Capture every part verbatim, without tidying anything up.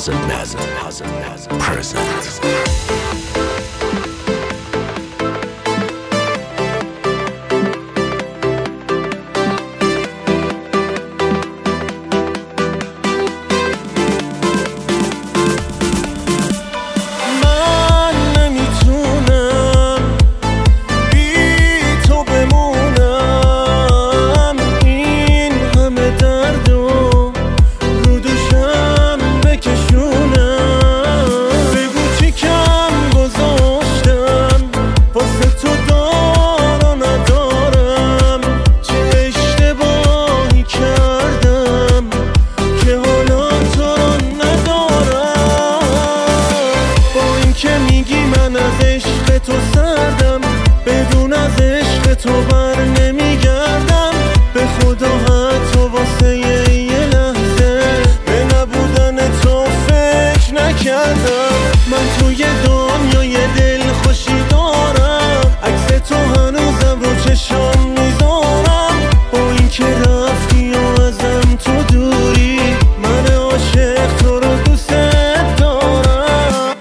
Puzzle Puzzle Puzzle Puzzle Presents. تو سردم بدون از عشق تو بر نمیگردم به خدا حتی واسه یه لحظه به نبودن تو فکر نکردم. من توی دنیای دل خوشی دارم، عکس تو هنوزم رو چشام میذارم. با این که رفتی و ازم تو دوری، من عاشق تو رو دوست دارم.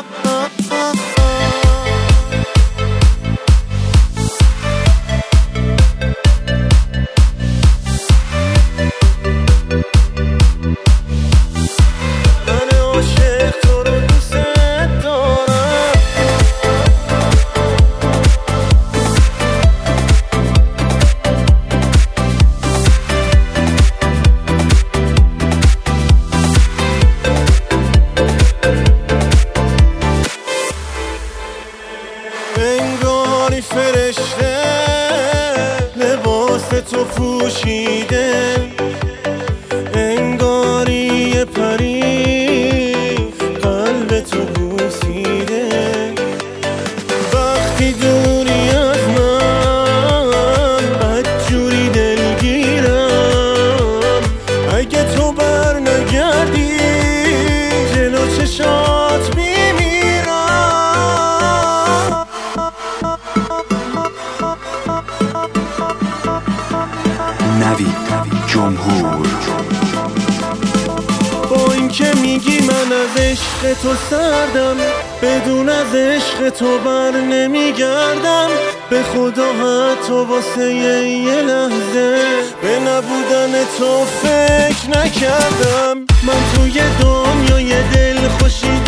انگاری فرشته لباس تو پوشیده، انگاری یه پری قلب تو بوسیده. وقتی دوری از من بدجوری دلگیرم، اگه تو بر نگردی جلو چشات میمیرم. نوید جمهور. با این که میگی من از عشق تو سردم بدون از عشق تو بر نمیگردم، به خدا حتی واسه یه لحظه به نبودن تو فکر نکردم. من توی دنیای دل خوشی